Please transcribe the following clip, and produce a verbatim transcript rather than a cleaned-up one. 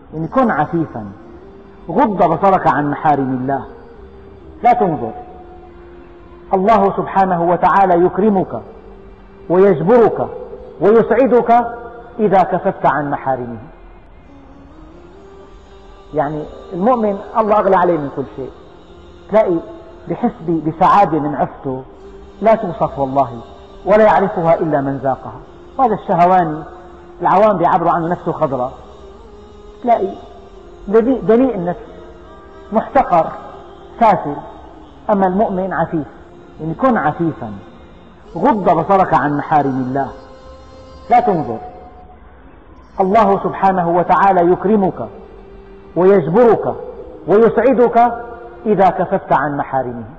يعني كن عفيفا، غض بصرك عن محارم الله، لا تنظر. الله سبحانه وتعالى يكرمك ويجبرك ويسعدك إذا كففت عن محارمه. يعني المؤمن الله أغلى عليه من كل شيء، تلاقي بحس بسعادة من عفته لا توصف والله، ولا يعرفها إلا من ذاقها. هذا الشهواني العوام بيعبروا عنه نفسه خضراء، تلاقي دنيء النفس، محتقر، سافل. أما المؤمن عفيف، يعني كن عفيفا، غض بصرك عن محارم الله، لا تنظر. الله سبحانه وتعالى يكرمك ويجبرك ويسعدك إذا كففت عن محارمه.